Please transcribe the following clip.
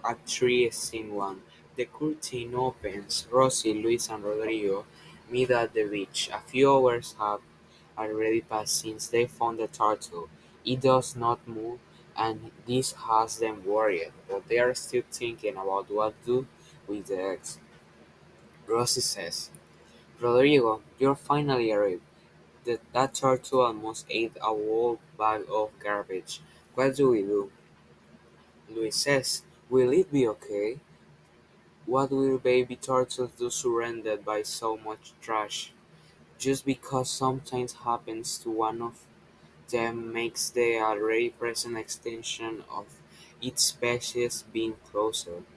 Act 3, Scene 1. The curtain opens. Rosie, Luis, and Rodrigo meet at the beach. A few hours have already passed since they found the turtle. It does not move, and this has them worried, but they are still thinking about what to do with the eggs. Rosie says, Rodrigo, you're finally arrived. That turtle almost ate a whole bag of garbage. What do we do? Luis says, will it be okay? What will baby turtles do surrounded by so much trash? Just because something happens to one of them makes the already present extension of its species being closer.